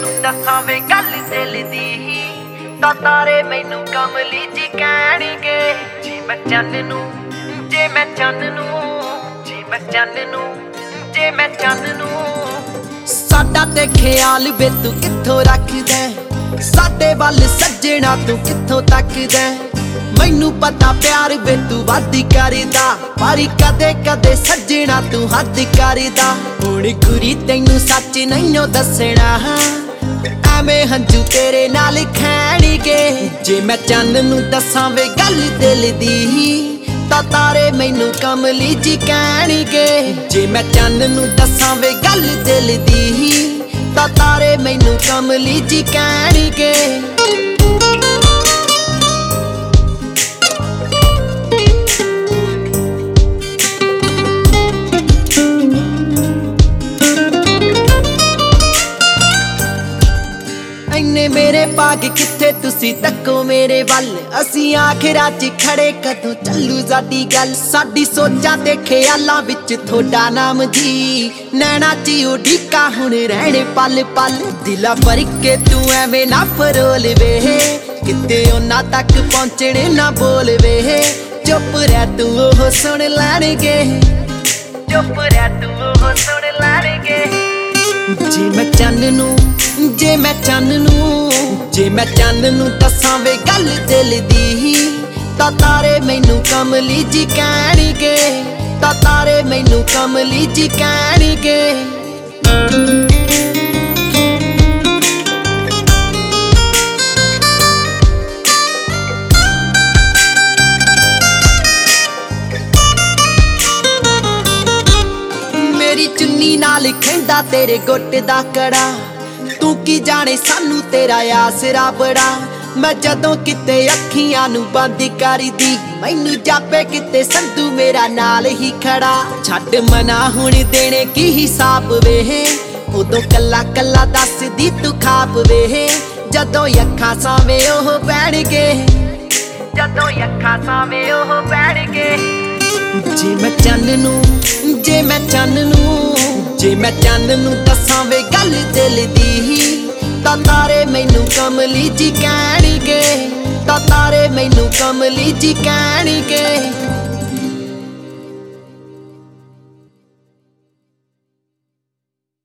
ਤੈनू दसां वे गल दिल दी तां तारे मैनू कमली जी कहणगे जी मैं चंन नू जे मैं चंन नू जी मैं चंन नू जे मैं चंन नू साडा ते ख्याल वे तू कित्थों रखदा साडे वल सज्जणा तू कित्थों तकदा मैनू पता प्यार वे तू वध करदा पर कदे कदे सज्जणा तू हद करदा हुण गुरी तैनू सच नहीं दसना एवें हंजू तेरे नाल खैणगे जे मैं चंन नू दसां वे गल दिल दी तां तारे मैनू कमली जी कहणगे जे मैं चंन नू दसां वे गल दिल दी तां तारे मैनू कमली जी कहणगे मेरे भाग किथे तुसी तको मेरे वल असी आखिरा च खड़े कदों चलू साडी गल साडी सोचां ते ख्यालां विच थोड़ा नाम जी नैना च उडीका हुण रहणे पल पल दिला भर के तू एवें ना फरोल वे किते उन्हां तक पहुंचणे ना बोल वे चुप रह तू ओह सुन लैणगे चुप रह तू ओह सुन लैणगे जे मैं चंन नू जे मैं चंन नू जे मैं चंन नू दसां वे गल दिल दी तां तारे मैनू कमली जी कहणगे तां तारे मैनू कमली जी कहणगे मेरी चुन्नी नाल खैंदा तेरे गुट दा कड़ा तू की जाने सानू तेरा आसरा बड़ा मैं जदों किते अखियां नू बंद कर दी मैनू जापे किते संधू मेरा नाल ही खड़ा छड्ड मना हुण देने की हिसाब वे उदों कल्ला कल्ला दस दी तू खाप वे जदों अखां सावे ओह बैणगे जदों अखां सावे ओह बैणगे जे मैं चंन नू जे मैं चंन नू जे मैं चंन नू दसां वे गल दिल दी तां तारे मैनू कमली जी कहणगे तां तारे मैनू कमली जी कहणगे।